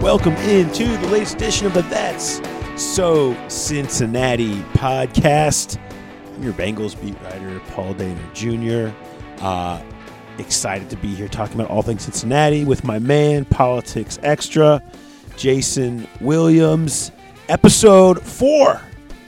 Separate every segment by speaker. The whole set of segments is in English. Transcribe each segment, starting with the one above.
Speaker 1: Welcome into the latest edition of the That's So Cincinnati podcast. I'm your Bengals beat writer, Paul Dehner Jr. Excited to be here talking about all things Cincinnati with my man, Politics Extra, Jason Williams. Episode 4.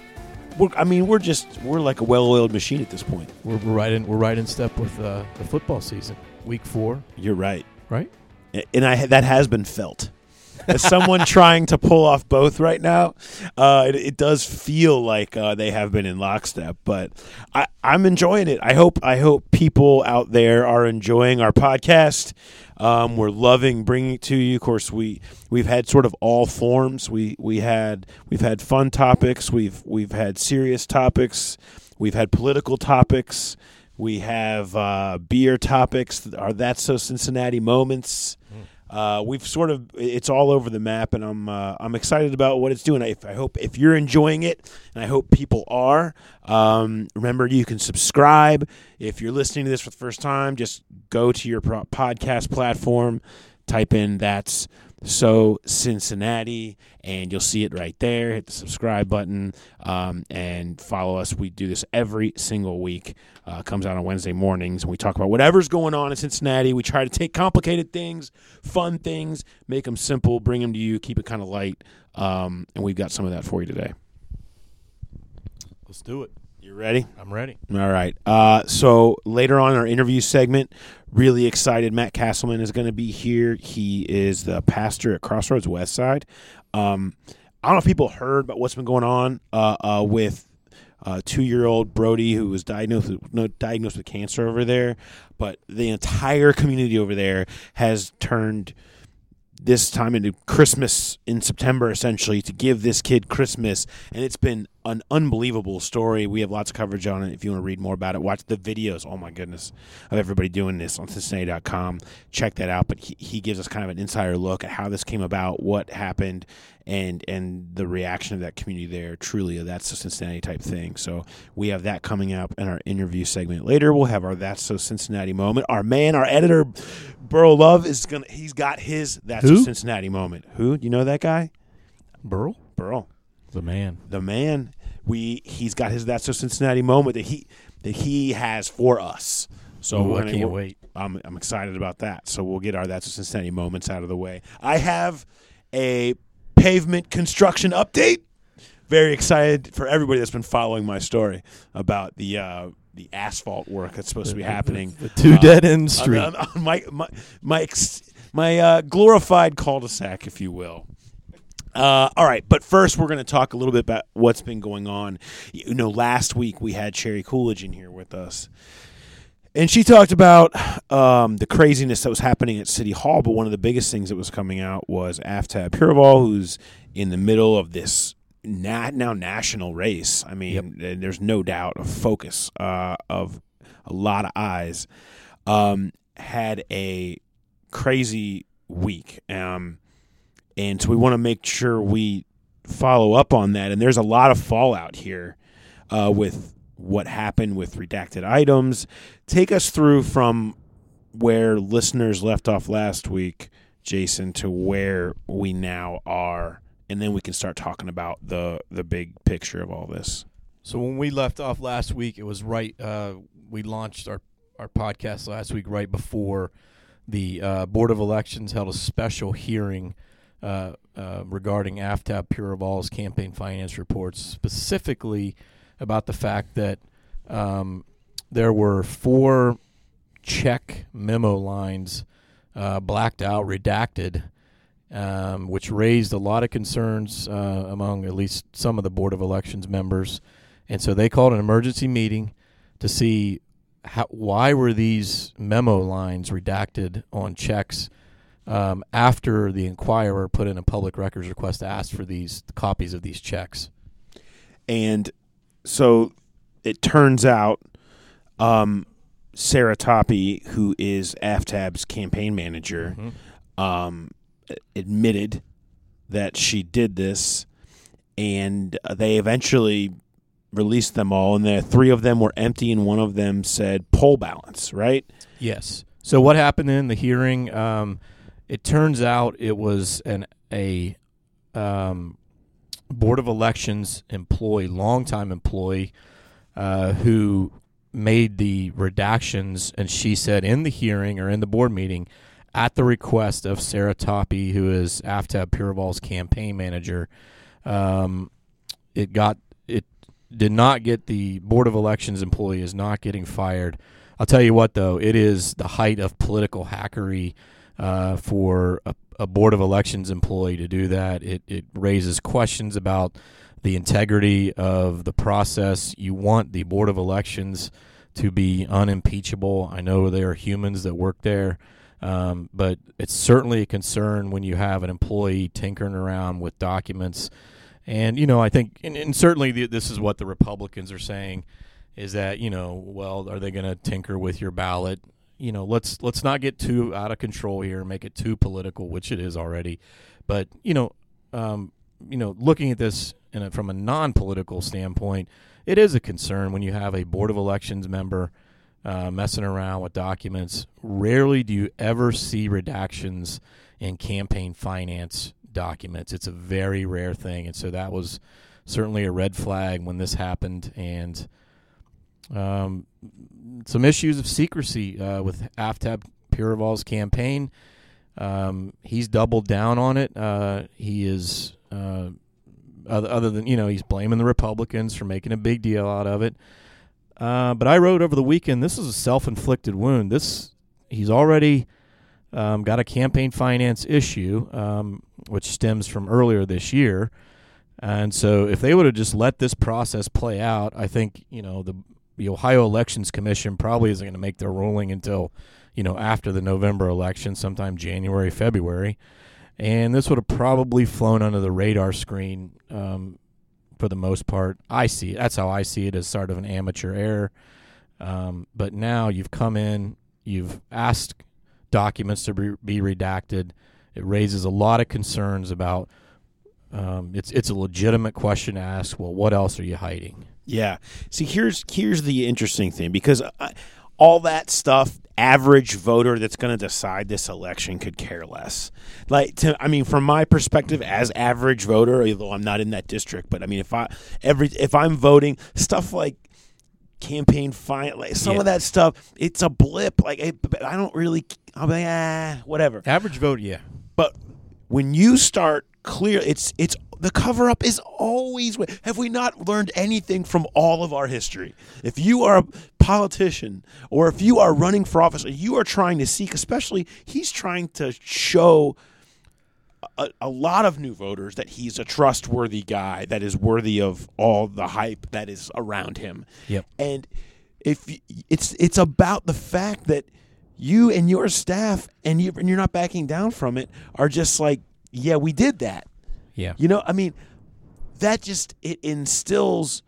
Speaker 1: We're like a well-oiled machine at this point.
Speaker 2: We're right in step with the football season. Week 4.
Speaker 1: You're right.
Speaker 2: Right?
Speaker 1: And that has been felt. As someone trying to pull off both right now, it does feel like they have been in lockstep. But I'm enjoying it. I hope people out there are enjoying our podcast. We're loving bringing it to you. Of course, we've had sort of all forms. We've had fun topics. We've had serious topics. We've had political topics. We have beer topics. Our That's So Cincinnati moments. It's all over the map, and I'm excited about what it's doing. I hope if you're enjoying it, and I hope people are. Remember, you can subscribe. If you're listening to this for the first time, just go to your podcast platform, type in That's So Cincinnati, and you'll see it right there. Hit the subscribe button and follow us. We do this every single week. Comes out on Wednesday mornings, and we talk about whatever's going on in Cincinnati. We try to take complicated things, fun things, make them simple, bring them to you, keep it kind of light, and we've got some of that for you today.
Speaker 2: Let's do it.
Speaker 1: You ready?
Speaker 2: I'm ready.
Speaker 1: All right. So later on in our interview segment, really excited. Matt Castleman is going to be here. He is the pastor at Crossroads Westside. I don't know if people heard about what's been going on with 2-year-old Brody, who was diagnosed with cancer over there, but the entire community over there has turned this time into Christmas in September, essentially, to give this kid Christmas, and it's been an unbelievable story. We have lots of coverage on it. If you want to read more about it, watch the videos, oh my goodness, of everybody doing this on Cincinnati.com. Check that out, but he gives us kind of an insider look at how this came about, what happened, and the reaction of that community there. Truly, that's a Cincinnati type thing. So we have that coming up in our interview segment. Later, we'll have our That's So Cincinnati moment. Our editor, Burl Love, he's got his That's So Cincinnati moment. Who? Do you know that guy?
Speaker 2: Burl? The man. He's got his That's So Cincinnati moment that he has for us. So I can't wait.
Speaker 1: I'm excited about that. So we'll get our That's So Cincinnati moments out of the way. I have a pavement construction update. Very excited for everybody that's been following my story about the asphalt work that's supposed to be happening.
Speaker 2: The two dead-end street.
Speaker 1: On my glorified cul-de-sac, if you will. All right, but first we're going to talk a little bit about what's been going on. You know, last week we had Sherry Coolidge in here with us, and she talked about the craziness that was happening at City Hall, but one of the biggest things that was coming out was Aftab Piraval, who's in the middle of this now national race. I mean, There's no doubt of focus of a lot of eyes. Had a crazy week. And so we want to make sure we follow up on that. And there's a lot of fallout here with what happened with redacted items. Take us through from where listeners left off last week, Jason, to where we now are. And then we can start talking about the big picture of all this.
Speaker 2: So when we left off last week, it was right we launched our podcast last week right before the Board of Elections held a special hearing regarding Aftab Piraval's campaign finance reports, specifically about the fact that there were 4 check memo lines blacked out, redacted, which raised a lot of concerns among at least some of the Board of Elections members. And so they called an emergency meeting to see why were these memo lines redacted on checks after the Inquirer put in a public records request to ask for these copies of these checks.
Speaker 1: And so it turns out Sarah Toppy, who is Aftab's campaign manager, admitted that she did this, and they eventually released them all, and the 3 of them were empty, and one of them said poll balance, right?
Speaker 2: Yes. So what happened in the hearing, It turns out it was a Board of Elections employee, longtime employee, who made the redactions, and she said in the hearing or in the board meeting, at the request of Sarah Toppy, who is Aftab Piraval's campaign manager, it did not get, the Board of Elections employee is not getting fired. I'll tell you what, though, it is the height of political hackery for a Board of Elections employee to do that. It raises questions about the integrity of the process. You want the Board of Elections to be unimpeachable. I know there are humans that work there, but it's certainly a concern when you have an employee tinkering around with documents. And, I think, and certainly this is what the Republicans are saying, is that, well, are they going to tinker with your ballot? Let's not get too out of control here, make it too political, which it is already. But, looking at this from a non-political standpoint, it is a concern when you have a Board of Elections member messing around with documents. Rarely do you ever see redactions in campaign finance documents. It's a very rare thing, and so that was certainly a red flag when this happened. And some issues of secrecy with Aftab Piraval's campaign. He's doubled down on it. He is, other than, he's blaming the Republicans for making a big deal out of it. But I wrote over the weekend, this is a self-inflicted wound. He's already got a campaign finance issue, which stems from earlier this year. And so if they would have just let this process play out, I think, the Ohio Elections Commission probably isn't going to make their ruling until, after the November election, sometime January, February. And this would have probably flown under the radar screen for the most part. That's how I see it, as sort of an amateur error. But now you've come in, you've asked documents to be redacted. It raises a lot of concerns about it's a legitimate question to ask, well, what else are you hiding?
Speaker 1: Yeah. See, here's the interesting thing, because all that stuff, average voter that's going to decide this election could care less. From my perspective as average voter, although I'm not in that district, but if I'm voting, stuff like campaign of that stuff, it's a blip. I don't really. I'll be like, whatever.
Speaker 2: Average vote, yeah.
Speaker 1: But when you start it's the cover-up is always. Have we not learned anything from all of our history? If you are a politician, or if you are running for office, or you are trying to seek, especially, he's trying to show a lot of new voters that he's a trustworthy guy that is worthy of all the hype that is around him.
Speaker 2: Yep.
Speaker 1: And if it's about the fact that you and your staff and you're not backing down from it are just like, yeah, we did that.
Speaker 2: Yeah.
Speaker 1: That just it instills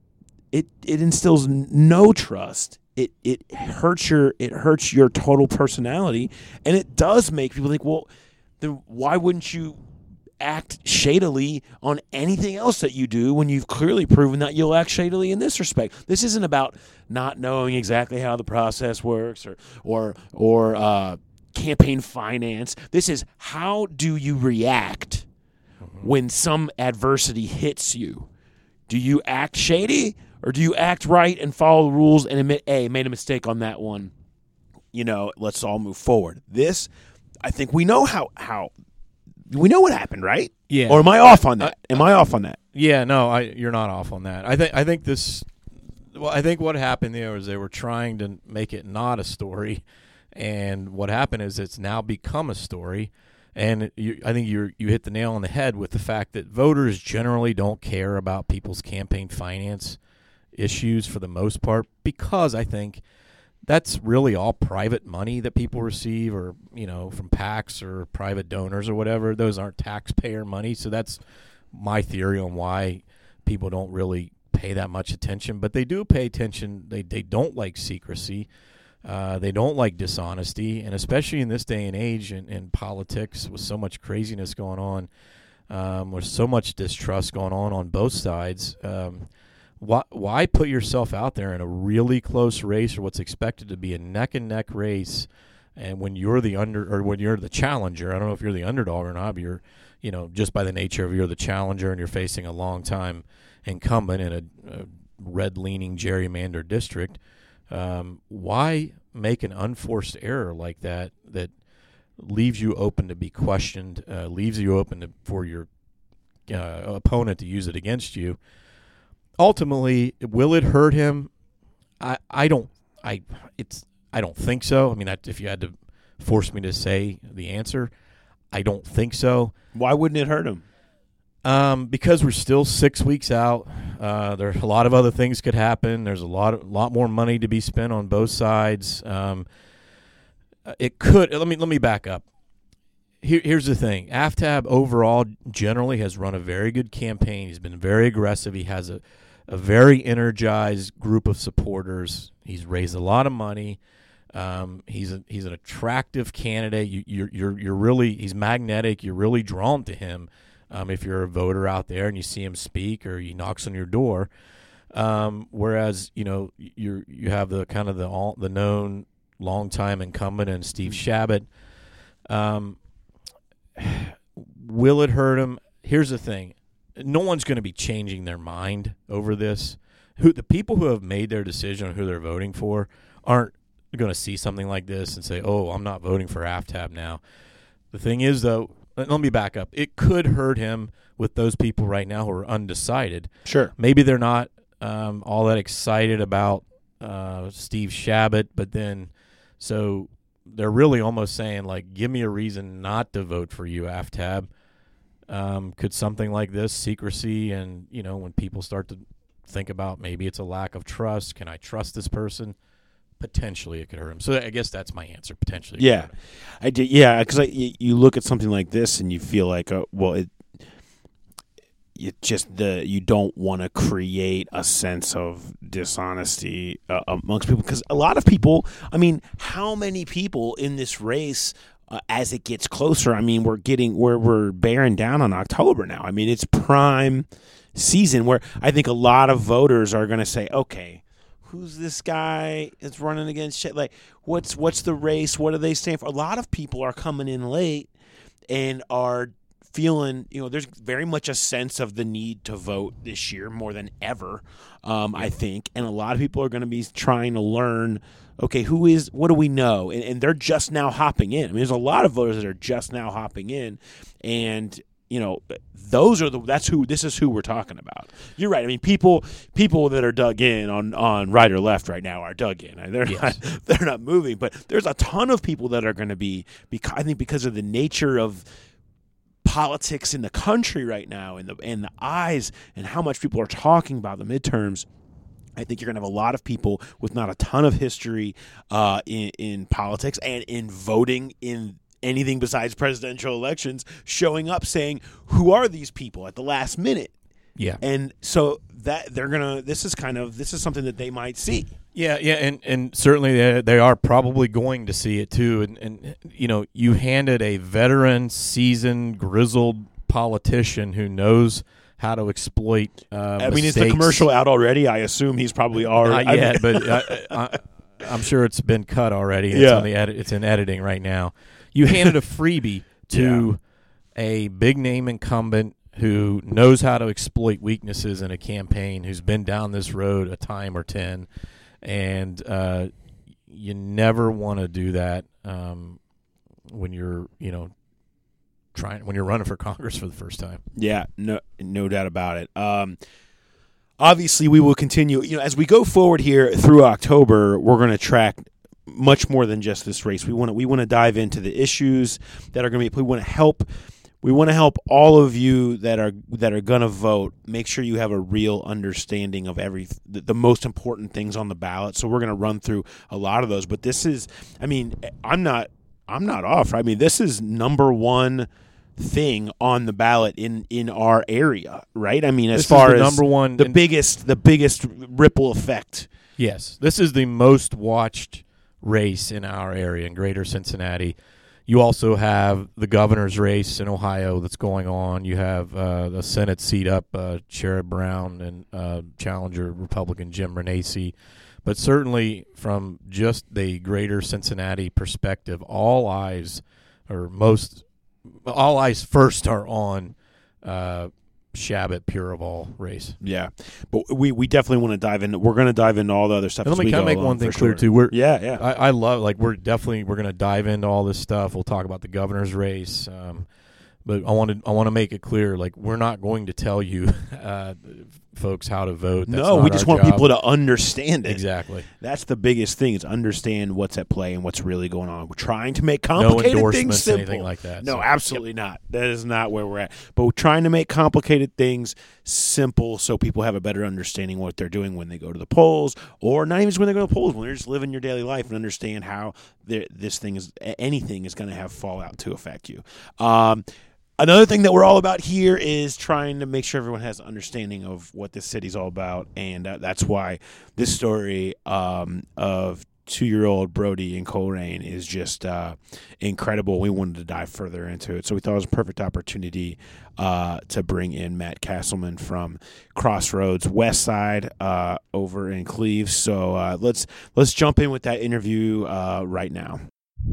Speaker 1: no trust. It hurts your total personality, and it does make people think, well, then why wouldn't you act shadily on anything else that you do when you've clearly proven that you'll act shadily in this respect? This isn't about not knowing exactly how the process works or campaign finance. This is, how do you react when some adversity hits you? Do you act shady, or do you act right and follow the rules and admit, hey, made a mistake on that one? Let's all move forward. This, I think we know how we know what happened, right?
Speaker 2: Yeah.
Speaker 1: Or am I off on that? I off on that?
Speaker 2: Yeah, no, you're not off on that. I think what happened there is they were trying to make it not a story, and what happened is it's now become a story. And I think you hit the nail on the head with the fact that voters generally don't care about people's campaign finance issues for the most part, because I think that's really all private money that people receive, or from PACs or private donors or whatever. Those aren't taxpayer money. So that's my theory on why people don't really pay that much attention. But they do pay attention. They don't like secrecy. They don't like dishonesty, and especially in this day and age in politics, with so much craziness going on, with so much distrust going on both sides. Why put yourself out there in a really close race, or what's expected to be a neck-and-neck race And when you're when you're the challenger, I don't know if you're the underdog or not, but you're, just by the nature of you're the challenger and you're facing a long-time incumbent in a red-leaning gerrymandered district, why make an unforced error like that leaves you open to be questioned, leaves you open for your opponent to use it against you? Ultimately, will it hurt him? I don't think so. I mean, if you had to force me to say the answer, I don't think so.
Speaker 1: Why wouldn't it hurt him?
Speaker 2: Because we're still 6 weeks out. There a lot of other things could happen. There's a lot more money to be spent on both sides. It could. Let me back up. Here's the thing. Aftab overall generally has run a very good campaign. He's been very aggressive. He has a very energized group of supporters. He's raised a lot of money. He's an attractive candidate. You're really, he's magnetic. You're really drawn to him if you're a voter out there and you see him speak or he knocks on your door. Whereas you have the kind of the known longtime incumbent and Steve Chabot. Will it hurt him? Here's the thing. No one's going to be changing their mind over this. The people who have made their decision on who they're voting for aren't going to see something like this and say, oh, I'm not voting for Aftab now. The thing is, though, let me back up. It could hurt him with those people right now who are undecided.
Speaker 1: Sure.
Speaker 2: Maybe they're not all that excited about Steve Chabot, but then so they're really almost saying, like, give me a reason not to vote for you, Aftab. Could something like this, secrecy, and, when people start to think about maybe it's a lack of trust, can I trust this person? Potentially it could hurt him. So I guess that's my answer, potentially.
Speaker 1: Yeah. I did. Yeah, because you look at something like this and you feel like, you don't want to create a sense of dishonesty amongst people, because a lot of people, I mean, how many people in this race as it gets closer, I mean, we're bearing down on October now. I mean, it's prime season where I think a lot of voters are going to say, okay, who's this guy that's running against shit? Like, what's the race? What do they stand for? A lot of people are coming in late and are feeling, there's very much a sense of the need to vote this year more than ever, I think. And a lot of people are going to be trying to learn, okay, what do we know? And they're just now hopping in. I mean, there's a lot of voters that are just now hopping in, and this is who we're talking about. You're right. I mean, people that are dug in on right or left right now are dug in. They're not moving, but there's a ton of people that are going to be, I think, because of the nature of politics in the country right now and the eyes and how much people are talking about the midterms. I think you're going to have a lot of people with not a ton of history in politics and in voting in anything besides presidential elections, showing up saying, who are these people at the last minute?
Speaker 2: Yeah. And
Speaker 1: so that this is something that they might see.
Speaker 2: Yeah, and certainly they are probably going to see it too. And you handed a veteran, seasoned, grizzled politician who knows how to exploit
Speaker 1: I mean, is the commercial out already? I assume he's probably already.
Speaker 2: Not yet, but I'm sure it's been cut already. It's in editing right now. You handed a freebie to a big-name incumbent who knows how to exploit weaknesses in a campaign, who's been down this road a time or 10, and you never want to do that when you're running for Congress for the first time.
Speaker 1: Yeah, no doubt about it. Obviously, we will continue. As we go forward here through October, we're going to track much more than just this race. We want to dive into the issues that are going to be. We want to help all of you that are going to vote. Make sure you have a real understanding of the most important things on the ballot. So we're going to run through a lot of those. But this is, I mean, I'm not off. I mean, this is number one thing on the ballot in our area, right? I mean, as far as
Speaker 2: number one,
Speaker 1: the biggest ripple effect.
Speaker 2: Yes, this is the most watched race in our area in Greater Cincinnati. You also have the governor's race in Ohio that's going on. You have the Senate seat up, Sherrod Brown and challenger Republican Jim Renacci. But certainly from just the greater Cincinnati perspective, all eyes first are on Shabbat Puraval race.
Speaker 1: Yeah, but we definitely want to dive in. We're going to dive into all the other stuff.
Speaker 2: And let me kind of make one thing clear too. I love we're going to dive into all this stuff. We'll talk about the governor's race, but I want to make it clear, we're not going to tell you folks how to vote.
Speaker 1: No, we just want people to understand it.
Speaker 2: Exactly.
Speaker 1: That's the biggest thing, is understand what's at play and what's really going on. We're trying to make complicated things simple.
Speaker 2: Anything like that.
Speaker 1: No, absolutely not. That is not where we're at. But we're trying to make complicated things simple so people have a better understanding of what they're doing when they go to the polls, or not even just when they go to the polls, when they're just living your daily life and understand how anything is going to have fallout to affect you. Another thing that we're all about here is trying to make sure everyone has an understanding of what this city's all about, and that's why this story of 2-year-old Brody in Colerain is just incredible. We wanted to dive further into it, so we thought it was a perfect opportunity to bring in Matt Castleman from Crossroads West Side over in Cleves. So let's jump in with that interview right now.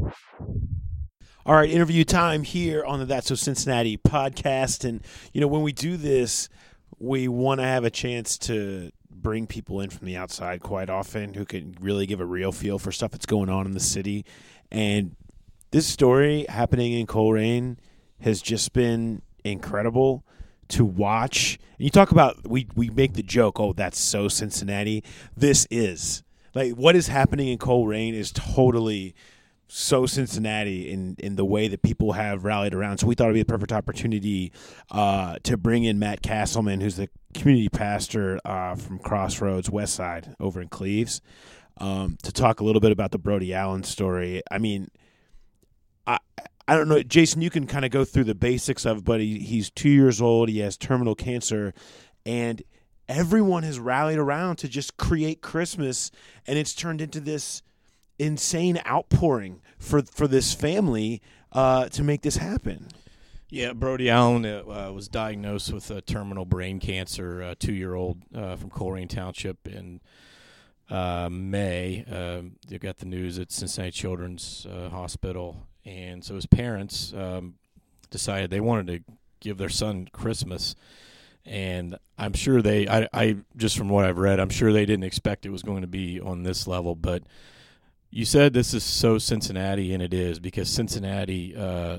Speaker 1: All right, interview time here on the That's So Cincinnati podcast. And, when we do this, we want to have a chance to bring people in from the outside quite often who can really give a real feel for stuff that's going on in the city. And this story happening in Colerain has just been incredible to watch. And you talk about, we make the joke, oh, that's so Cincinnati. This is. What is happening in Colerain is totally so Cincinnati in the way that people have rallied around. So we thought it would be a perfect opportunity to bring in Matt Castleman, who's the community pastor from Crossroads West Side over in Cleves, to talk a little bit about the Brody Allen story. I mean, I don't know, Jason, you can kind of go through the basics of it, but he's 2 years old. He has terminal cancer, and everyone has rallied around to just create Christmas, and it's turned into this insane outpouring for this family to make this happen.
Speaker 2: Yeah, Brody Allen was diagnosed with terminal brain cancer, 2-year-old from Colerain Township in May. They got the news at Cincinnati Children's Hospital, and so his parents decided they wanted to give their son Christmas. And I'm sure I just from what I've read, I'm sure they didn't expect it was going to be on this level, but you said this is so Cincinnati, and it is, because Cincinnati,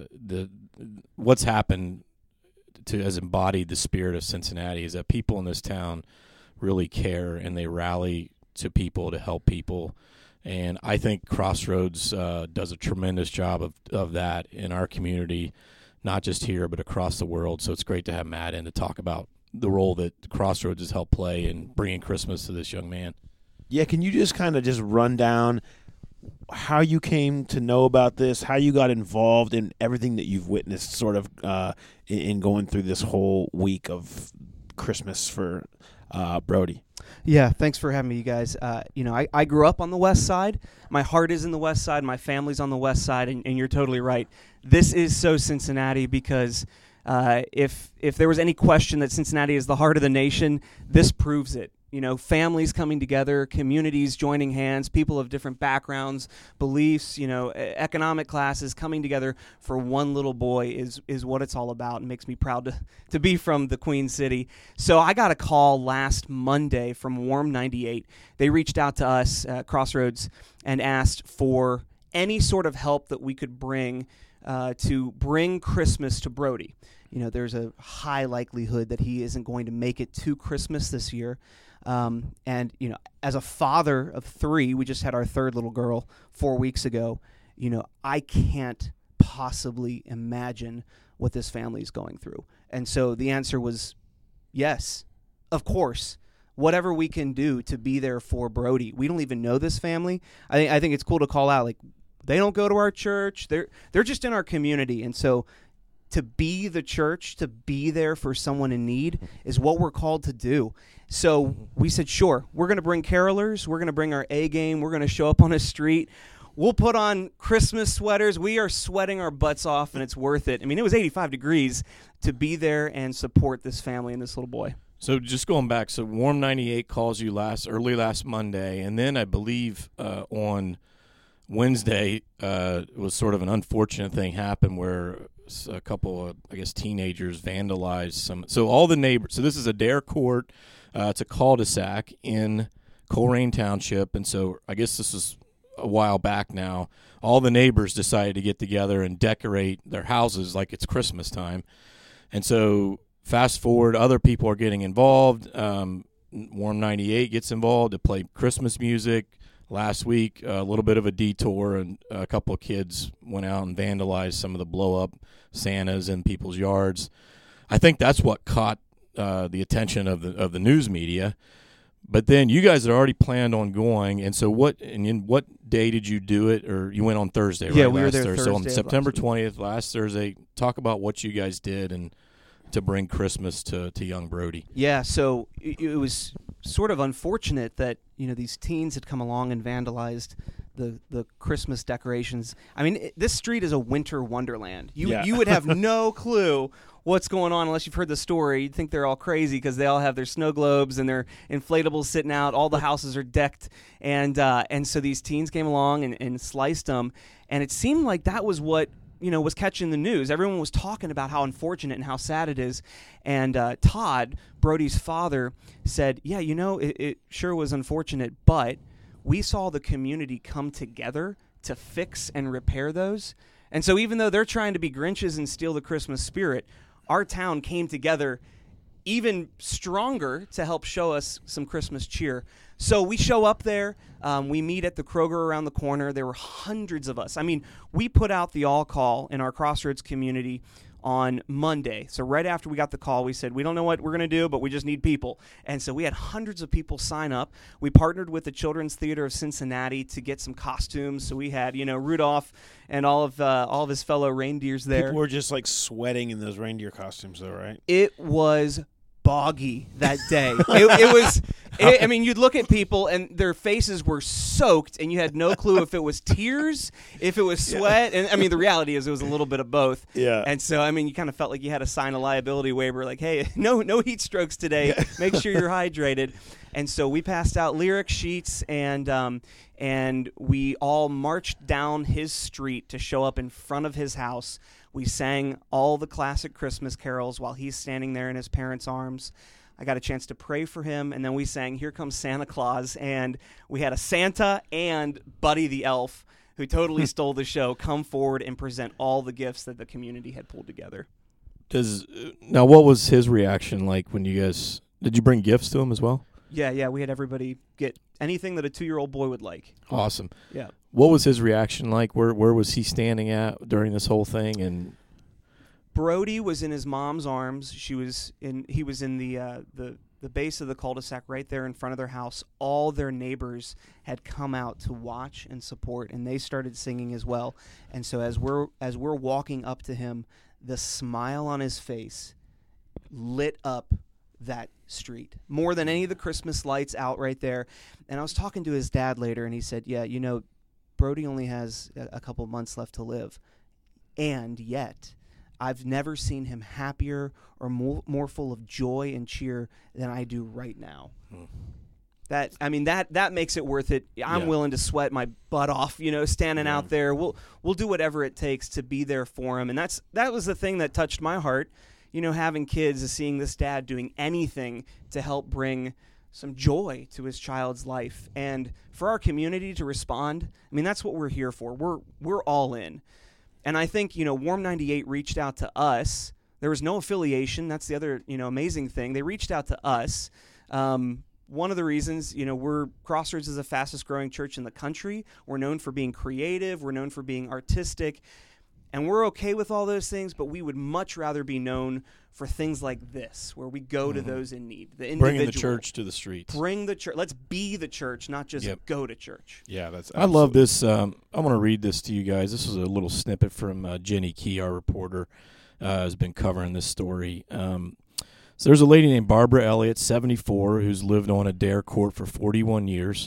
Speaker 2: what's happened has embodied the spirit of Cincinnati is that people in this town really care, and they rally to people to help people. And I think Crossroads does a tremendous job of that in our community, not just here but across the world. So it's great to have Matt in to talk about the role that Crossroads has helped play in bringing Christmas to this young man.
Speaker 1: Yeah, can you just kind of just run down how you came to know about this, how you got involved in everything that you've witnessed sort of in going through this whole week of Christmas for Brody?
Speaker 3: Yeah, thanks for having me, you guys. I grew up on the West Side. My heart is in the West Side. My family's on the West Side, and you're totally right. This is so Cincinnati because if there was any question that Cincinnati is the heart of the nation, this proves it. Families coming together, communities joining hands, people of different backgrounds, beliefs, economic classes coming together for one little boy is what it's all about, and makes me proud to be from the Queen City. So I got a call last Monday from Warm 98. They reached out to us, Crossroads, and asked for any sort of help that we could bring to bring Christmas to Brody. There's a high likelihood that he isn't going to make it to Christmas this year. And as a father of 3, we just had our 3rd little girl 4 weeks ago. I can't possibly imagine what this family is going through. And so the answer was yes, of course. Whatever we can do to be there for Brody. We don't even know this family. I think it's cool to call out, they don't go to our church. They're just in our community. And so to be the church, to be there for someone in need is what we're called to do. So we said, sure, we're going to bring carolers. We're going to bring our A game. We're going to show up on a street. We'll put on Christmas sweaters. We are sweating our butts off, and it's worth it. I mean, it was 85 degrees to be there and support this family and this little boy.
Speaker 2: So just going back, so Warm 98 calls you early last Monday, and then I believe on Wednesday it was sort of an unfortunate thing happened where a couple of, I guess, teenagers vandalized some. So all the neighbors. So this is Adair Court. It's a cul-de-sac in Coleraine Township, and so I guess this is a while back now. All the neighbors decided to get together and decorate their houses like it's Christmas time, and so. Fast forward, other people are getting involved. Warm 98 gets involved to play Christmas music. Last week, a little bit of a detour, and a couple of kids went out and vandalized some of the blow-up Santas in people's yards. I think that's what caught the attention of the news media. But then you guys had already planned on going, and so what day did you do it? Or you went on Thursday, right?
Speaker 3: Yeah, we were there Thursday.
Speaker 2: So on September 20th, last Thursday, talk about what you guys did and to bring Christmas to young Brody.
Speaker 3: Yeah, so it was sort of unfortunate that, these teens had come along and vandalized the Christmas decorations. I mean, this street is a winter wonderland. You would have no clue what's going on unless you've heard the story. You'd think they're all crazy because they all have their snow globes and their inflatables sitting out. All the houses are decked. And so these teens came along and sliced them. And it seemed like that was what was catching the news. Everyone was talking about how unfortunate and how sad it is. And Todd, Brody's father, said, yeah, it sure was unfortunate, but we saw the community come together to fix and repair those. And so even though they're trying to be Grinches and steal the Christmas spirit, our town came together even stronger to help show us some Christmas cheer. So we show up there. We meet at the Kroger around the corner. There were hundreds of us. I mean, we put out the all call in our Crossroads community on Monday. So right after we got the call, we said, we don't know what we're going to do, but we just need people. And so we had hundreds of people sign up. We partnered with the Children's Theater of Cincinnati to get some costumes. So we had, Rudolph and all of his fellow reindeers there.
Speaker 1: People were just like sweating in those reindeer costumes, though, right?
Speaker 3: It was boggy that day. It was. I mean, you'd look at people and their faces were soaked, and you had no clue if it was tears, if it was sweat. And I mean, the reality is it was a little bit of both.
Speaker 1: Yeah.
Speaker 3: And so, I mean, you kind of felt like you had to sign a liability waiver, like, hey, no heat strokes today. Yeah. Make sure you're hydrated. And so we passed out lyric sheets, and we all marched down his street to show up in front of his house. We sang all the classic Christmas carols while he's standing there in his parents' arms. I got a chance to pray for him, and then we sang Here Comes Santa Claus, and we had a Santa and Buddy the Elf, who totally stole the show, come forward and present all the gifts that the community had pulled together.
Speaker 2: Now, what was his reaction like when you guys – did you bring gifts to him as well?
Speaker 3: Yeah, we had everybody get anything that a 2-year-old boy would like.
Speaker 2: Awesome.
Speaker 3: Yeah.
Speaker 2: What was his reaction like? Where was he standing at during this whole thing? And
Speaker 3: Brody was in his mom's arms. He was in the base of the cul-de-sac right there in front of their house. All their neighbors had come out to watch and support, and they started singing as well. And so as we're walking up to him, the smile on his face lit up that street more than any of the Christmas lights out right there. And I was talking to his dad later, and he said, yeah, Brody only has a couple months left to live, and yet I've never seen him happier or more full of joy and cheer than I do right now. That makes it worth it. I'm willing to sweat my butt off, standing out there. We'll do whatever it takes to be there for him. And that was the thing that touched my heart, having kids, is seeing this dad doing anything to help bring some joy to his child's life. And for our community to respond, that's what we're here for. We're all in. And I think, Warm 98 reached out to us. There was no affiliation. That's the other, amazing thing. They reached out to us. One of the reasons, Crossroads is the fastest growing church in the country. We're known for being creative. We're known for being artistic. And we're okay with all those things, but we would much rather be known for things like this, where we go to those in need. The individual.
Speaker 2: Bringing the church to the streets.
Speaker 3: Bring the church. Let's be the church, not just go to church.
Speaker 1: Yeah, that's.
Speaker 2: I love this. I want to read this to you guys. This is a little snippet from Jenny Key, our reporter, has been covering this story. So there's a lady named Barbara Elliott, 74, who's lived on Adair Court for 41 years.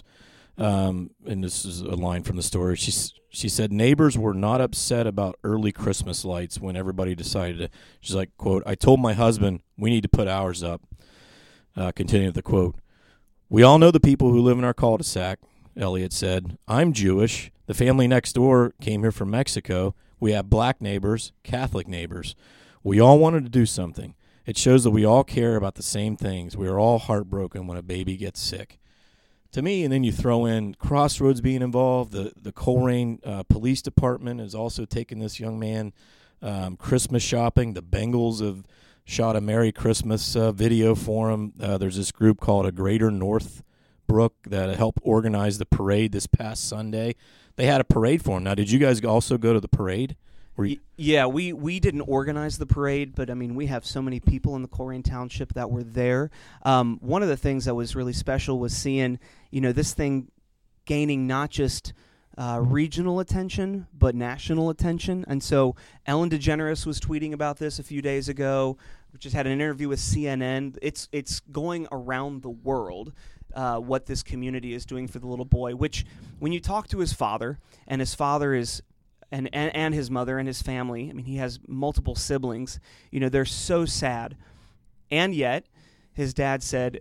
Speaker 2: And this is a line from the story. She said, neighbors were not upset about early Christmas lights when everybody decided to. She's like, quote, I told my husband we need to put ours up. Continuing the quote, we all know the people who live in our cul-de-sac, Elliot said. I'm Jewish. The family next door came here from Mexico. We have black neighbors, Catholic neighbors. We all wanted to do something. It shows that we all care about the same things. We are all heartbroken when a baby gets sick. To me, and then you throw in Crossroads being involved. The Coleraine Police Department has also taken this young man Christmas shopping. The Bengals have shot a Merry Christmas video for him. There's this group called A Greater Northbrook that helped organize the parade this past Sunday. They had a parade for him. Now, did you guys also go to the parade?
Speaker 3: Yeah, we didn't organize the parade, but I mean, we have so many people in the Coleraine Township that were there. One of the things that was really special was seeing, this thing gaining not just regional attention, but national attention. And so Ellen DeGeneres was tweeting about this a few days ago. We just had an interview with CNN. It's going around the world. What this community is doing for the little boy, which when you talk to his father, and his father is and his mother and his family, I mean, he has multiple siblings, they're so sad. And yet his dad said,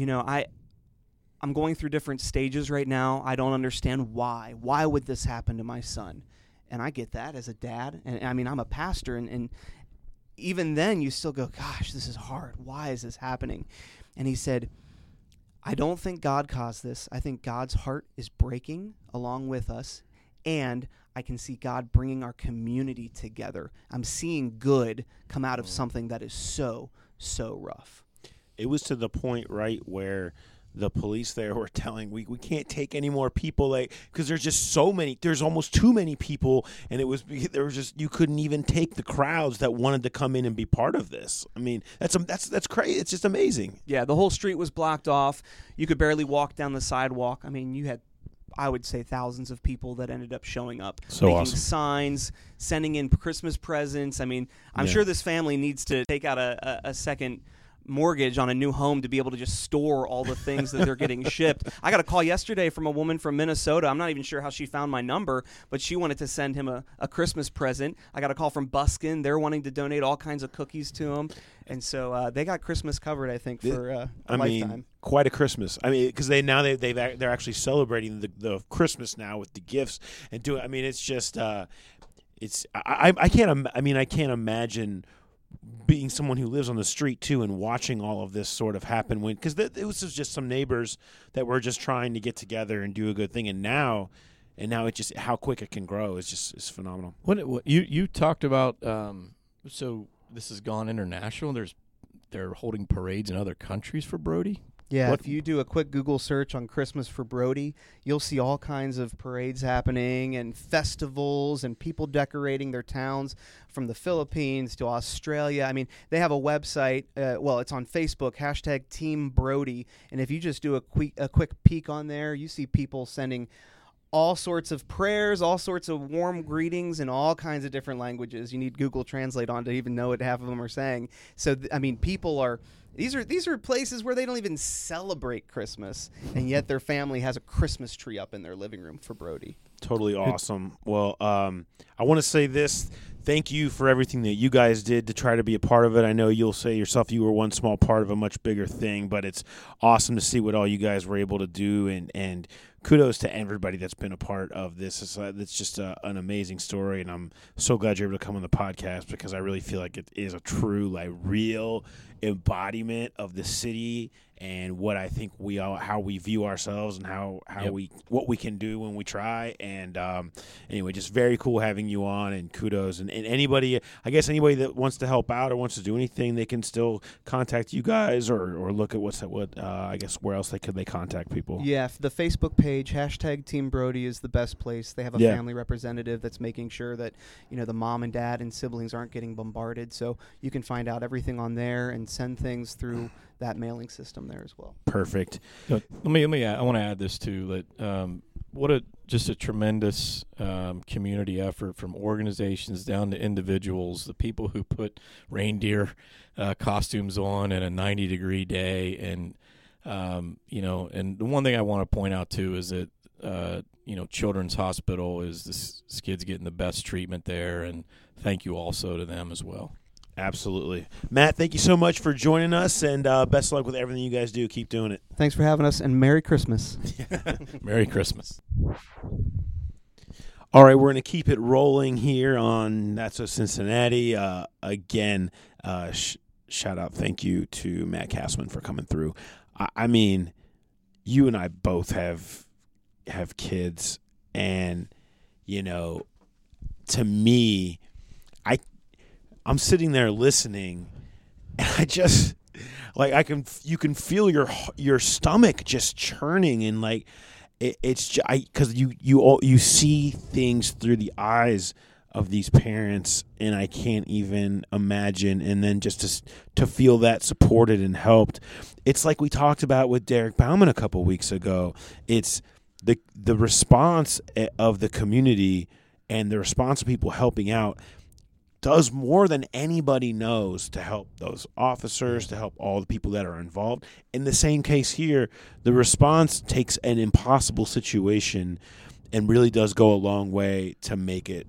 Speaker 3: I'm going through different stages right now. I don't understand why. Why would this happen to my son? And I get that as a dad. And I mean, I'm a pastor, and even then you still go, gosh, this is hard. Why is this happening? And he said, I don't think God caused this. I think God's heart is breaking along with us, and I can see God bringing our community together. I'm seeing good come out of something that is so, so rough.
Speaker 1: It was to the point, right, where the police there were telling we can't take any more people, because there's just so many. There's almost too many people, and you couldn't even take the crowds that wanted to come in and be part of this. I mean, that's crazy. It's just amazing.
Speaker 3: Yeah, the whole street was blocked off. You could barely walk down the sidewalk. I mean, you had, I would say, thousands of people that ended up showing up, making
Speaker 1: awesome.
Speaker 3: Signs, sending in Christmas presents. I mean, I'm sure this family needs to take out a second mortgage on a new home to be able to just store all the things that they're getting shipped. I got a call yesterday from a woman from Minnesota. I'm not even sure how she found my number, but she wanted to send him a Christmas present. I got a call from Buskin. They're wanting to donate all kinds of cookies to him. And so they got Christmas covered, I think, for a lifetime.
Speaker 1: Mean, quite a Christmas. I mean, because they're actually celebrating the Christmas now with the gifts and doing. I mean, it's just I can't imagine being someone who lives on the street too and watching all of this sort of happen because it was just some neighbors that were just trying to get together and do a good thing, and now it just how quick it can grow is phenomenal.
Speaker 2: What you talked about? So this has gone international. They're holding parades in other countries for Brody.
Speaker 3: Yeah, if you do a quick Google search on Christmas for Brody, you'll see all kinds of parades happening and festivals and people decorating their towns from the Philippines to Australia. I mean, they have a website. It's on Facebook, #Team Brody. And if you just do a quick peek on there, you see people sending all sorts of prayers, all sorts of warm greetings in all kinds of different languages. You need Google Translate on to even know what half of them are saying. So, people are... These are places where they don't even celebrate Christmas, and yet their family has a Christmas tree up in their living room for Brody.
Speaker 1: Totally awesome. Well, I want to say this. Thank you for everything that you guys did to try to be a part of it. I know you'll say yourself you were one small part of a much bigger thing, but it's awesome to see what all you guys were able to do, and kudos to everybody that's been a part of this. It's just an amazing story, and I'm so glad you're able to come on the podcast because I really feel like it is a true, real embodiment of the city and what I think how we view ourselves and what we can do when we try. And anyway, just very cool having you on, and kudos. And anybody that wants to help out or wants to do anything, they can still contact you guys or look at where else they contact people.
Speaker 3: Yeah, the Facebook page #Team Brody is the best place. They have a family representative that's making sure that the mom and dad and siblings aren't getting bombarded. So you can find out everything on there and send things through that mailing system there as well.
Speaker 2: Perfect. Let me. I want to add this too. That what a tremendous community effort from organizations down to individuals. The people who put reindeer costumes on in a 90-degree day, and and the one thing I want to point out too is that Children's Hospital is this kid's getting the best treatment there, and thank you also to them as well.
Speaker 1: Absolutely. Matt, thank you so much for joining us, and best of luck with everything you guys do. Keep doing it.
Speaker 3: Thanks for having us, and Merry Christmas.
Speaker 2: Merry Christmas.
Speaker 1: All right, we're going to keep it rolling here on That's So Cincinnati. Again, shout out, thank you to Matt Castleman for coming through. I mean, you and I both have kids, and, to me, I'm sitting there listening, and I just you can feel your stomach just churning, and it's just, because you see things through the eyes of these parents, and I can't even imagine. And then just to feel that supported and helped, it's like we talked about with Derek Bauman a couple weeks ago. It's the response of the community and the response of people helping out does more than anybody knows to help those officers, to help all the people that are involved. In the same case here, the response takes an impossible situation and really does go a long way to make it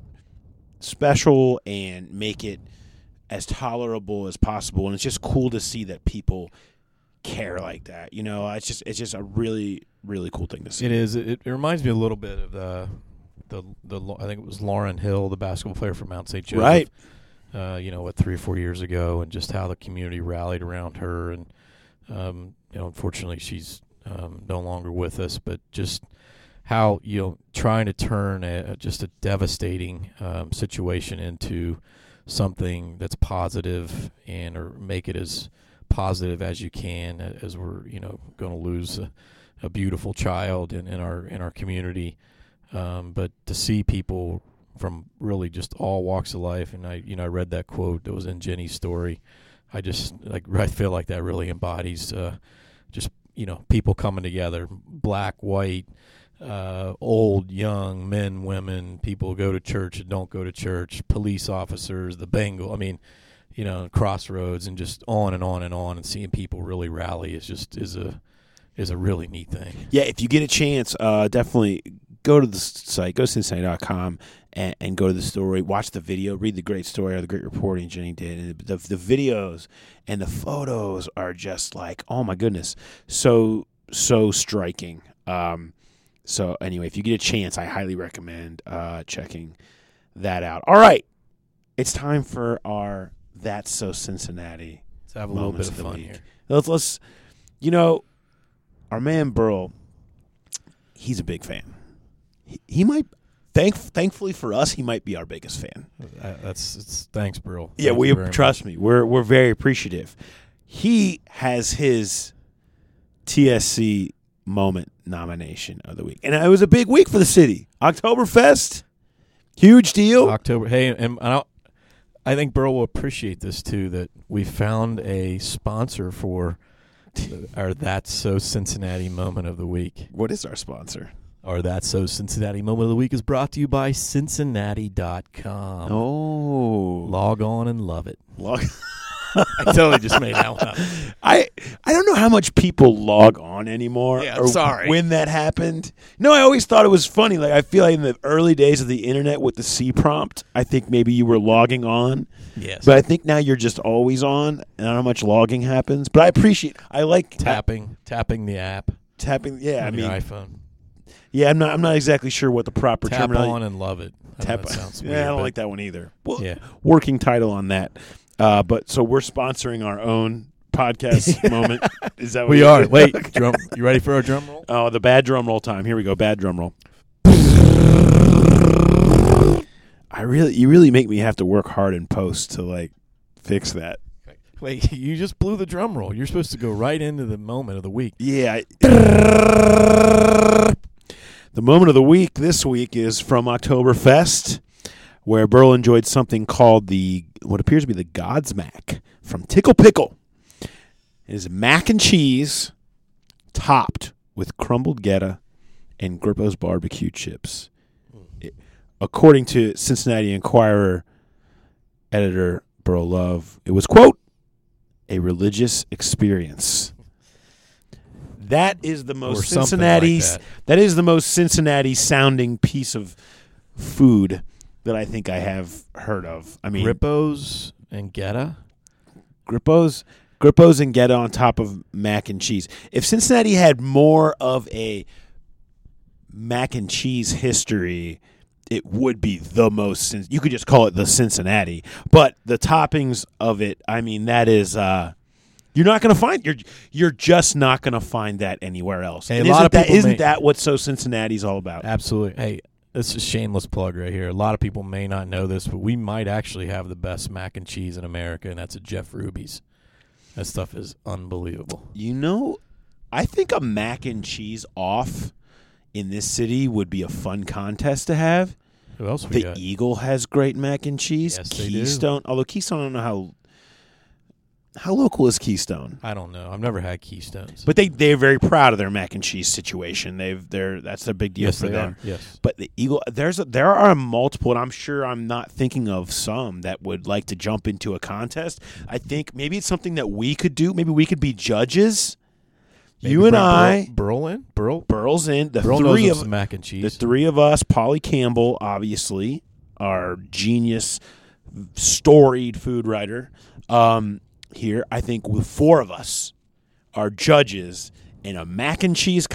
Speaker 1: special and make it as tolerable as possible. And it's just cool to see that people care like that. It's just a really, really cool thing to see.
Speaker 2: It is. It reminds me a little bit of the I think it was Lauren Hill, the basketball player from Mount St. Joseph.
Speaker 1: Right.
Speaker 2: 3 or 4 years ago, and just how the community rallied around her. And unfortunately, she's no longer with us. But just how trying to turn just a devastating situation into something that's positive, or make it as positive as you can, as we're going to lose a beautiful child in our community. But to see people from really just all walks of life, and I read that quote that was in Jenny's story. I feel like that really embodies just people coming together, black, white, old, young, men, women, people go to church and don't go to church, police officers, the Bengal. I mean, Crossroads, and just on and on and on, and seeing people really rally is a really neat thing.
Speaker 1: Yeah, if you get a chance, definitely go to the site, go to Cincinnati.com, and go to the story, watch the video, read the great story or the great reporting Jenny did. And the videos and the photos are just like, oh my goodness, so striking. So anyway, if you get a chance, I highly recommend checking that out. All right, it's time for our That's So Cincinnati.
Speaker 2: Let's have a little bit of fun here.
Speaker 1: Let's our man Burl, he's a big fan. He might, thankfully for us, he might be our biggest fan.
Speaker 2: Thanks, Burl.
Speaker 1: Yeah, trust me, we're very appreciative. He has his TSC Moment nomination of the week, and it was a big week for the city. Oktoberfest, huge deal.
Speaker 2: October. Hey, and I think Burl will appreciate this too, that we found a sponsor for our That's So Cincinnati Moment of the Week.
Speaker 1: What is our sponsor?
Speaker 2: Our That's So Cincinnati Moment of the Week is brought to you by Cincinnati.com.
Speaker 1: Oh.
Speaker 2: Log on and love it. I totally just made that one up.
Speaker 1: I don't know how much people log on anymore.
Speaker 2: Yeah,
Speaker 1: or
Speaker 2: sorry.
Speaker 1: When that happened. No, I always thought it was funny. Like, I feel like in the early days of the internet with the C prompt, I think maybe you were logging on.
Speaker 2: Yes.
Speaker 1: But I think now you're just always on, and I don't know how much logging happens. But I like
Speaker 2: tapping the app.
Speaker 1: Tapping, yeah.
Speaker 2: On your iPhone.
Speaker 1: Yeah, I'm not exactly sure what the proper
Speaker 2: Tap
Speaker 1: terminology.
Speaker 2: on and love it.
Speaker 1: Tap on.
Speaker 2: Sounds
Speaker 1: yeah,
Speaker 2: weird,
Speaker 1: I don't like that one either. Well,
Speaker 2: yeah.
Speaker 1: Working title on that. But so we're sponsoring our own podcast moment. Is that what
Speaker 2: we are? Wait, drum. You ready for our drum roll?
Speaker 1: Oh, the bad drum roll time. Here we go. Bad drum roll. You really make me have to work hard in post to fix that.
Speaker 2: Wait, you just blew the drum roll. You're supposed to go right into the moment of the week.
Speaker 1: Yeah. The moment of the week this week is from Oktoberfest, where Burl enjoyed something called what appears to be the Godsmack from Tickle Pickle. It is mac and cheese topped with crumbled Gouda and Grippo's barbecue chips. According to Cincinnati Enquirer editor Burl Love, it was, quote, a religious experience. That is the most
Speaker 2: Or something
Speaker 1: Cincinnati.
Speaker 2: like that.
Speaker 1: That is the most Cincinnati sounding piece of food that I think I have heard of. I mean,
Speaker 2: Rippos and Geta.
Speaker 1: Grippos and Geta on top of mac and cheese. If Cincinnati had more of a mac and cheese history, it would be the most. You could just call it the Cincinnati, but the toppings of it, I mean, that is you're not going to find. You're just not going to find that anywhere else.
Speaker 2: Hey,
Speaker 1: And
Speaker 2: a lot of people
Speaker 1: isn't that what So Cincinnati's all about?
Speaker 2: Absolutely. Hey, this is a shameless plug right here. A lot of people may not know this, but we might actually have the best mac and cheese in America, and that's at Jeff Ruby's. That stuff is unbelievable.
Speaker 1: You know, I think a mac and cheese off in this city would be a fun contest to have.
Speaker 2: Who else we
Speaker 1: The
Speaker 2: got?
Speaker 1: Eagle has great mac and cheese.
Speaker 2: Yes, they do.
Speaker 1: Keystone, although Keystone, I don't know how local is Keystone,
Speaker 2: I don't know. I've never had Keystones.
Speaker 1: but they're very proud of their mac and cheese situation. That's a big deal
Speaker 2: yes,
Speaker 1: for
Speaker 2: they
Speaker 1: them.
Speaker 2: are. Yes.
Speaker 1: But the Eagle, there are multiple, and I'm sure I'm not thinking of some that would like to jump into a contest. I think maybe it's something that we could do. Maybe we could be judges.
Speaker 2: Maybe
Speaker 1: You and
Speaker 2: bring
Speaker 1: I,
Speaker 2: Burl in?
Speaker 1: Burl's in. The
Speaker 2: Burl knows
Speaker 1: three
Speaker 2: of
Speaker 1: of
Speaker 2: some mac and cheese.
Speaker 1: the three of us, Polly Campbell, obviously, our genius, storied food writer. Here, I think with four of us are judges in a mac and cheese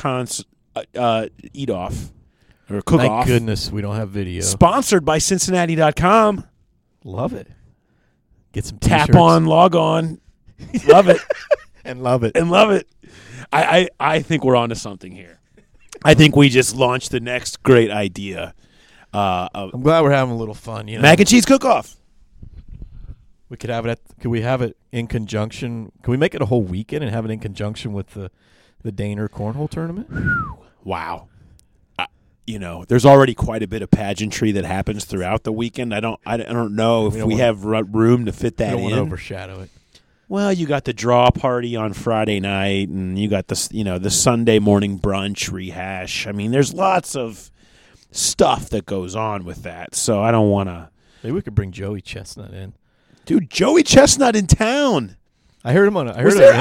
Speaker 1: eat off or cook
Speaker 2: Thank
Speaker 1: off.
Speaker 2: goodness we don't have video.
Speaker 1: Sponsored by Cincinnati.com.
Speaker 2: Love it. Get some
Speaker 1: Tap
Speaker 2: t-shirts.
Speaker 1: on, log on. Love it.
Speaker 2: and love it.
Speaker 1: And love it. I think we're onto something here. I think we just launched the next great idea of
Speaker 2: I'm glad we're having a little fun. You know,
Speaker 1: mac and cheese cook-off.
Speaker 2: we could have it. Could we have it in conjunction? Can we make it a whole weekend and have it in conjunction with the Daner Cornhole tournament?
Speaker 1: Wow. There's already quite a bit of pageantry that happens throughout the weekend. I don't know if we have room to fit
Speaker 2: I
Speaker 1: that
Speaker 2: don't want to
Speaker 1: in.
Speaker 2: overshadow it.
Speaker 1: Well, you got the draw party on Friday night, and you got the Sunday morning brunch rehash. I mean, there's lots of stuff that goes on with that. So I don't want to.
Speaker 2: Maybe we could bring Joey Chestnut in.
Speaker 1: Dude, Joey Chestnut in town.
Speaker 2: I heard him on.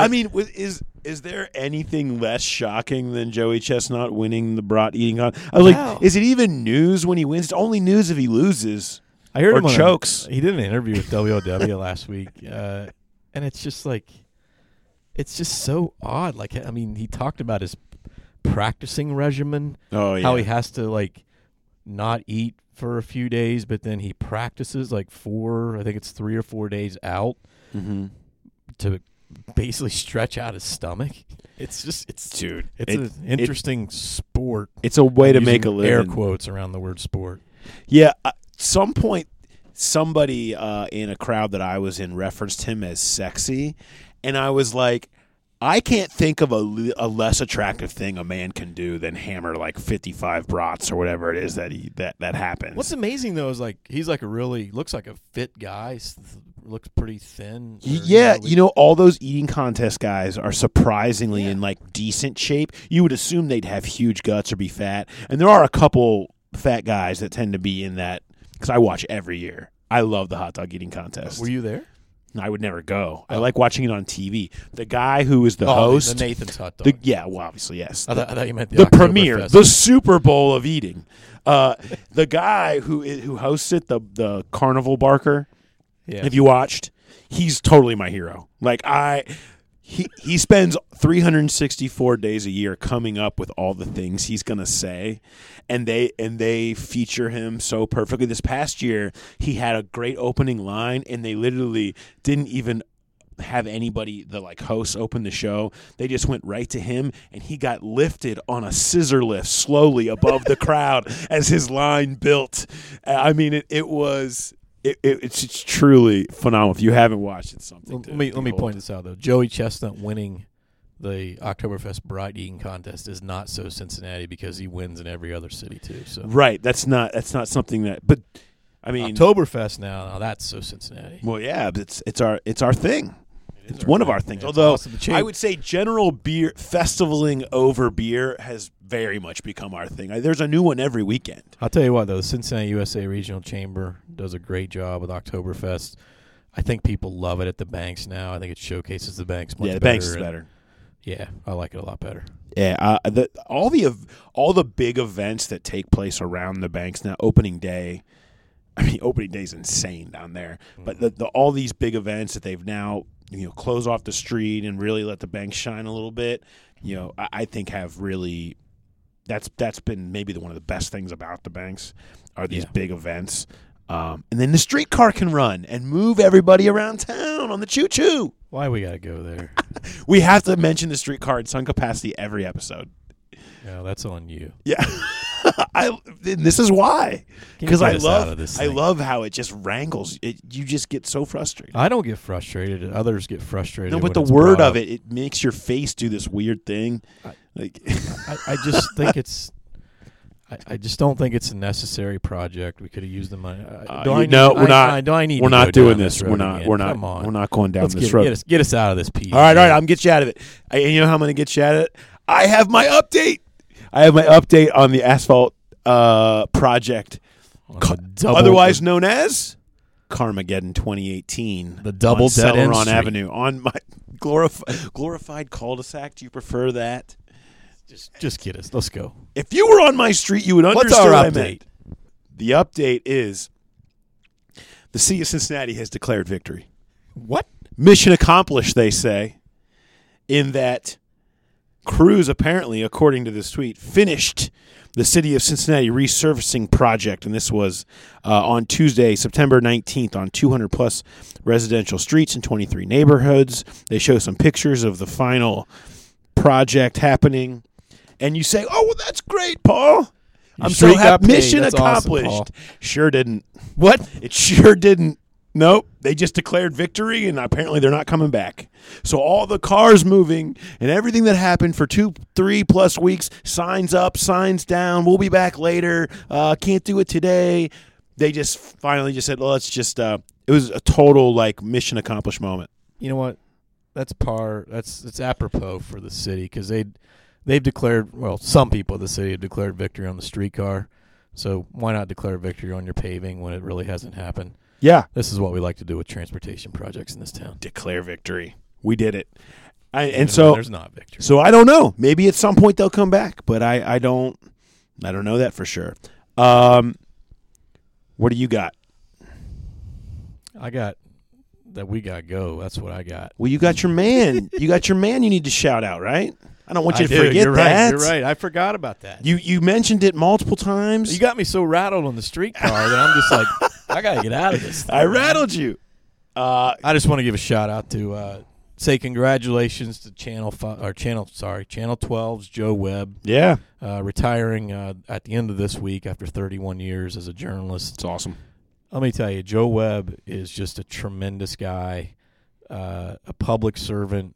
Speaker 1: Is there anything less shocking than Joey Chestnut winning the brat eating on? I was
Speaker 2: Wow.
Speaker 1: like, is it even news when he wins? It's only news if he loses.
Speaker 2: I heard
Speaker 1: or
Speaker 2: him on
Speaker 1: chokes.
Speaker 2: He did an interview with WOW last week, and it's just like, it's just so odd. Like, I mean, he talked about his practicing regimen,
Speaker 1: Oh yeah.
Speaker 2: how he has to like not eat for a few days, but then he practices like 3 or 4 days out
Speaker 1: Mm-hmm.
Speaker 2: to basically stretch out his stomach. It's
Speaker 1: Dude,
Speaker 2: an interesting sport.
Speaker 1: it's a way
Speaker 2: I'm
Speaker 1: to make a
Speaker 2: using
Speaker 1: living.
Speaker 2: air quotes around the word sport.
Speaker 1: Yeah, at some point, somebody in a crowd that I was in referenced him as sexy, and I was like, I can't think of a less attractive thing a man can do than hammer like 55 brats or whatever it is that happens.
Speaker 2: What's amazing though is like he's like looks like a fit guy. Looks pretty thin.
Speaker 1: Yeah, all those eating contest guys are surprisingly in like decent shape. You would assume they'd have huge guts or be fat, and there are a couple fat guys that tend to be in that because I watch every year. I love the hot dog eating contest.
Speaker 2: Were you there?
Speaker 1: I would never go. I like watching it on TV. The guy who is the host,
Speaker 2: the Nathan's hot dog.
Speaker 1: obviously yes.
Speaker 2: I thought you meant
Speaker 1: The
Speaker 2: Oktoberfest.
Speaker 1: premiere, the Super Bowl of eating. The guy who hosts it, the Carnival Barker.
Speaker 2: Yeah.
Speaker 1: Have you watched? He's totally my hero. Like he spends 364 days a year coming up with all the things he's gonna say, and they feature him so perfectly. This past year, he had a great opening line, and they literally didn't even have anybody, the like hosts, open the show. They just went right to him, and he got lifted on a scissor lift slowly above the crowd as his line built. I mean, it's truly phenomenal. If you haven't watched it, something.
Speaker 2: Let me point this out though. Joey Chestnut winning the Oktoberfest brat eating contest is not so Cincinnati because he wins in every other city too. So
Speaker 1: Right, that's not something that. But I mean,
Speaker 2: Oktoberfest now that's so Cincinnati.
Speaker 1: well, yeah, but it's our thing. It's
Speaker 2: our
Speaker 1: one of
Speaker 2: thing.
Speaker 1: our things.
Speaker 2: Yeah, it's
Speaker 1: Although
Speaker 2: awesome.
Speaker 1: I would say general beer festivaling over beer has very much become our thing. There's a new one every weekend.
Speaker 2: I'll tell you what though, the Cincinnati USA Regional Chamber does a great job with Oktoberfest. I think people love it at the Banks now. I think it showcases the Banks much
Speaker 1: Yeah, the
Speaker 2: better.
Speaker 1: Banks is
Speaker 2: and
Speaker 1: better.
Speaker 2: Yeah, I like it a lot better.
Speaker 1: Yeah, all the big events that take place around the banks now. Opening day, I mean, opening day is insane down there. But all these big events that they've now close off the street and really let the banks shine a little bit. I think have really that's been maybe one of the best things about the banks are these big events. And then the streetcar can run and move everybody around town on the choo-choo.
Speaker 2: Why we got to go there?
Speaker 1: We have to mention the streetcar in some capacity every episode.
Speaker 2: No, that's on you.
Speaker 1: Yeah. This is why. Because I
Speaker 2: love
Speaker 1: love how it just wrangles. You just get so frustrated.
Speaker 2: I don't get frustrated. Others get frustrated.
Speaker 1: No, but the word of it makes your face do this weird thing.
Speaker 2: I just think it's... I just don't think it's a necessary project. We could have used the money.
Speaker 1: We're not doing this. We're not going down this road.
Speaker 2: Get us out of this piece.
Speaker 1: All right. I'm get you out of it. You know how I'm going to get you out of it? I have my update. On the asphalt project, otherwise known as Carmageddon 2018.
Speaker 2: The double dead end
Speaker 1: Celeron
Speaker 2: street.
Speaker 1: Avenue on my glorified cul-de-sac. Do you prefer that?
Speaker 2: Just get us. Let's go.
Speaker 1: If you were on my street, you would understand what I meant. The update is the city of Cincinnati has declared victory.
Speaker 2: What?
Speaker 1: Mission accomplished, they say, in that crews apparently, according to this tweet, finished the city of Cincinnati resurfacing project, and this was on Tuesday, September 19th, on 200-plus residential streets in 23 neighborhoods. They show some pictures of the final project happening. And you say, oh, well, that's great, Paul. I'm so happy. Mission accomplished. Awesome, sure didn't.
Speaker 2: What?
Speaker 1: It sure didn't. Nope. They just declared victory, and apparently they're not coming back. So all the cars moving and everything that happened for 2-3+ weeks, signs up, signs down, we'll be back later, can't do it today. They just finally just said, well, let's just it was a total, mission accomplished moment.
Speaker 2: You know what? It's apropos for the city because they've declared, well, some people of the city have declared victory on the streetcar. So why not declare victory on your paving when it really hasn't happened?
Speaker 1: Yeah.
Speaker 2: This is what we like to do with transportation projects in this town.
Speaker 1: Declare victory. We did it.
Speaker 2: So there's not victory.
Speaker 1: So I don't know. Maybe at some point they'll come back, but I don't know that for sure. What do you got?
Speaker 2: I got that we got to go. That's what I got.
Speaker 1: Well, you got your man. You need to shout out, right? I don't want you to forget
Speaker 2: You're
Speaker 1: that.
Speaker 2: You're right. I forgot about that.
Speaker 1: You mentioned it multiple times.
Speaker 2: You got me so rattled on the streetcar that I'm just like, I got to get out of this thing.
Speaker 1: I rattled you.
Speaker 2: I just want to give a shout out to say congratulations to Channel 12's Joe Webb.
Speaker 1: Yeah.
Speaker 2: Retiring at the end of this week after 31 years as a journalist.
Speaker 1: It's awesome.
Speaker 2: Let me tell you, Joe Webb is just a tremendous guy, a public servant.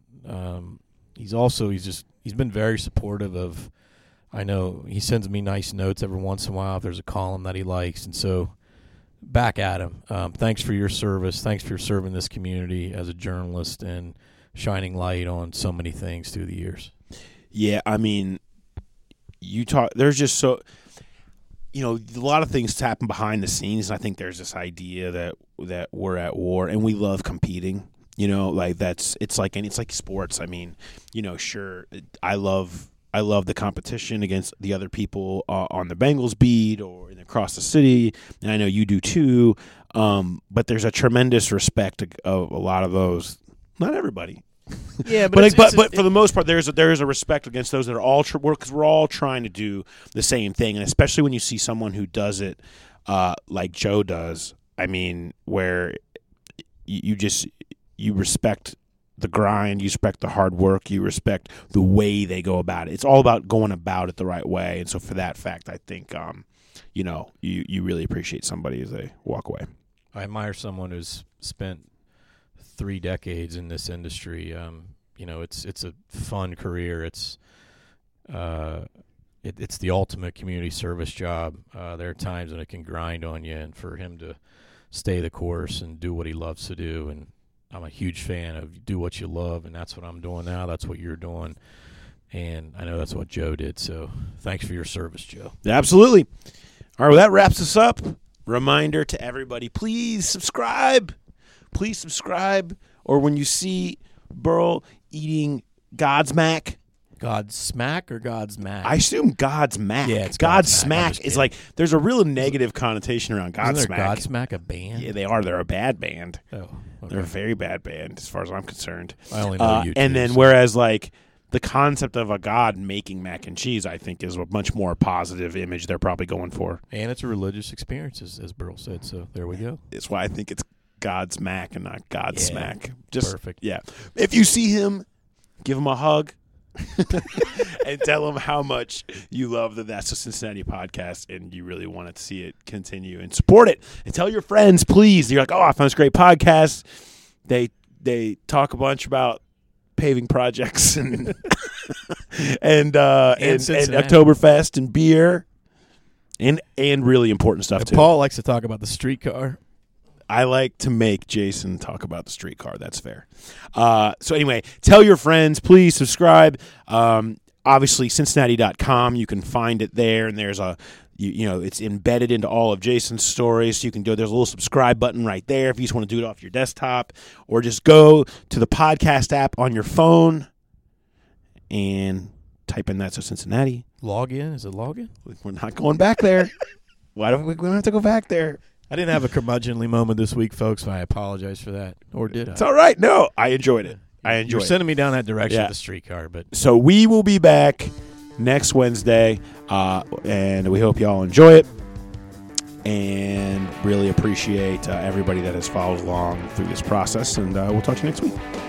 Speaker 2: He's been very supportive of. I know he sends me nice notes every once in a while if there's a column that he likes, and so back at him. Thanks for your service. Thanks for serving this community as a journalist and shining light on so many things through the years. Yeah,
Speaker 1: I mean, there's just so. A lot of things happen behind the scenes. And I think there's this idea that we're at war and we love competing. It's like sports. I mean, sure, I love the competition against the other people on the Bengals beat or across the city, and I know you do too. But there's a tremendous respect of a lot of those. Not everybody.
Speaker 2: Yeah,
Speaker 1: but for the most part, there is a respect against those that are all because we're all trying to do the same thing, and especially when you see someone who does it like Joe does. I mean, where you respect the grind, you respect the hard work, you respect the way they go about it. It's all about going about it the right way, and so for that fact, I think you really appreciate somebody as they walk away.
Speaker 2: I admire someone who's spent 3 decades in this industry. It's a fun career. It's the ultimate community service job. There are times when it can grind on you, and for him to stay the course and do what he loves to do, and I'm a huge fan of do what you love, and that's what I'm doing now. That's what you're doing, and I know that's what Joe did. So thanks for your service, Joe.
Speaker 1: Absolutely. All right, well, that wraps us up. Reminder to everybody, please subscribe. Please subscribe, or when you see Burl eating Godsmack.
Speaker 2: Godsmack or Godsmack?
Speaker 1: I assume Godsmack.
Speaker 2: Yeah, it's
Speaker 1: Godsmack.
Speaker 2: Godsmack.
Speaker 1: Is like there's a real negative connotation around Godsmack.
Speaker 2: Isn't there Godsmack a band?
Speaker 1: Yeah, they are. They're a bad band.
Speaker 2: Oh, okay.
Speaker 1: They're a very bad band as far as I'm concerned.
Speaker 2: I only know you.
Speaker 1: And then whereas like the concept of a god making mac and cheese, I think, is a much more positive image they're probably going for.
Speaker 2: And it's a religious experience, as Burl said. So there we go.
Speaker 1: That's why I think it's Godsmack and not Godsmack. Just
Speaker 2: perfect.
Speaker 1: Yeah. If you see him, give him a hug. And tell him how much you love the That's the Cincinnati podcast and you really want to see it continue and support it. And tell your friends, please. You're like, oh, I found this great podcast. They talk a bunch about paving projects and and Oktoberfest and beer and really important stuff too.
Speaker 2: Paul likes to talk about the streetcar.
Speaker 1: I like to make Jason talk about the streetcar. That's fair. So anyway, tell your friends. Please subscribe. Obviously, Cincinnati.com. You can find it there, and there's it's embedded into all of Jason's stories. So you can do it. There's a little subscribe button right there if you just want to do it off your desktop, or just go to the podcast app on your phone and type in That's So Cincinnati.
Speaker 2: Log in? Is it login?
Speaker 1: We're not going back there. Why don't we don't have to go back there?
Speaker 2: I didn't have a curmudgeonly moment this week, folks, so I apologize for that. Or did I?
Speaker 1: It's all right. No, I enjoyed it.
Speaker 2: You're sending me down that direction
Speaker 1: Yeah.
Speaker 2: of the streetcar, but
Speaker 1: So we will be back next Wednesday, and we hope y'all enjoy it and really appreciate everybody that has followed along through this process, and we'll talk to you next week.